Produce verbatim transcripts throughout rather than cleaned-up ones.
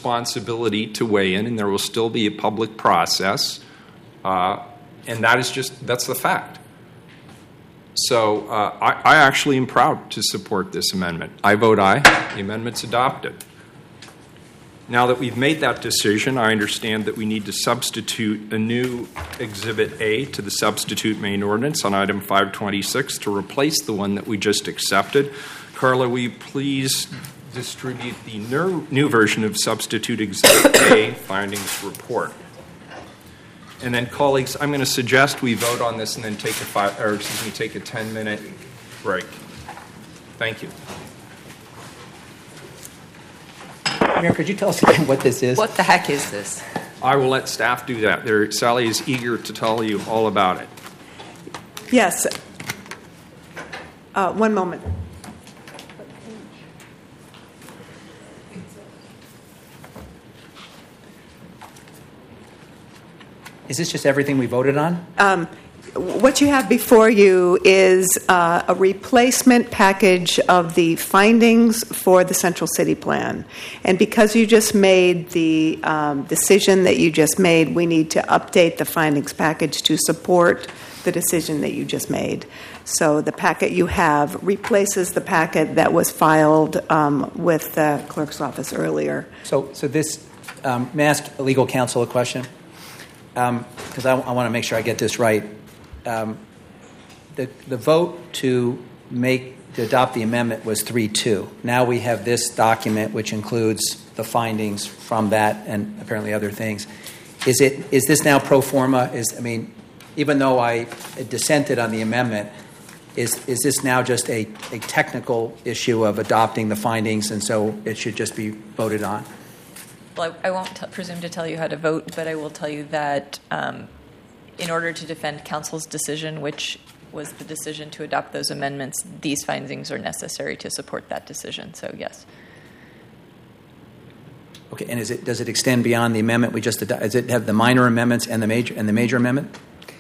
responsibility to weigh in, and there will still be a public process, uh, and that is just, that's the fact. So uh, I, I actually am proud to support this amendment. I vote aye. The amendment's adopted. Now that we've made that decision, I understand that we need to substitute a new Exhibit A to the substitute main ordinance on item five twenty-six to replace the one that we just accepted. Carla, will you please distribute the new, new version of substitute Exhibit A findings report? And then, colleagues, I'm going to suggest we vote on this and then take a five, or excuse me, take a ten-minute break. Thank you. Mayor, could you tell us again what this is? What the heck is this? I will let staff do that. There, Sally is eager to tell you all about it. Yes. Uh, one moment. Is this just everything we voted on? Um, what you have before you is uh, a replacement package of the findings for the Central City Plan. And because you just made the um, decision that you just made, we need to update the findings package to support the decision that you just made. So the packet you have replaces the packet that was filed um, with the clerk's office earlier. So, so this, um, may I ask legal counsel a question? Because um, I, I want to make sure I get this right. Um, the, the vote to make to adopt the amendment was three two. Now we have this document which includes the findings from that and apparently other things. Is it is this now pro forma? Is I mean, even though I dissented on the amendment, is is this now just a, a technical issue of adopting the findings, and so it should just be voted on? Well, I, I won't t- presume to tell you how to vote, but I will tell you that um, in order to defend council's decision, which was the decision to adopt those amendments, these findings are necessary to support that decision. So, yes. Okay, and is it does it extend beyond the amendment we just adopted? Does it have the minor amendments and the major and the major amendment?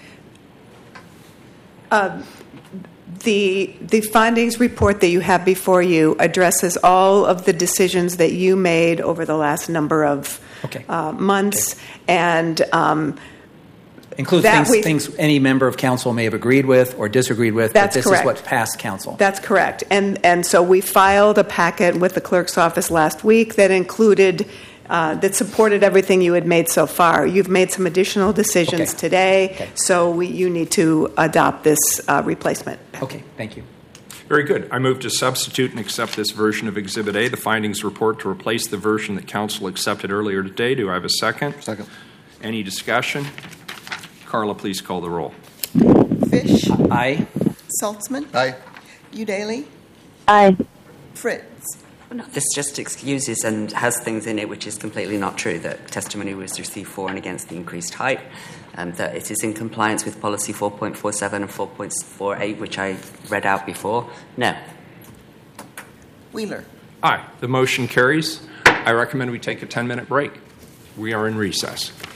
Uh, The the findings report that you have before you addresses all of the decisions that you made over the last number of okay. uh, months, okay. and um, includes things, things any member of council may have agreed with or disagreed with. That's but this correct. is what passed council. That's correct, and and so we filed a packet with the clerk's office last week that included. Uh, that supported everything you had made so far. You've made some additional decisions okay. today, okay. so we, you need to adopt this uh, replacement. Okay, thank you. Very good. I move to substitute and accept this version of Exhibit A, the findings report, to replace the version that council accepted earlier today. Do I have a second? Second. Any discussion? Carla, please call the roll. Fish. Aye. Saltzman. Aye. Udaly. Aye. Fritz. No, this just excuses and has things in it which is completely not true, that testimony was received for and against the increased height, um, that it is in compliance with policy four point four seven and four point four eight, which I read out before. No. Wheeler. Aye. The motion carries. I recommend we take a ten-minute break. We are in recess.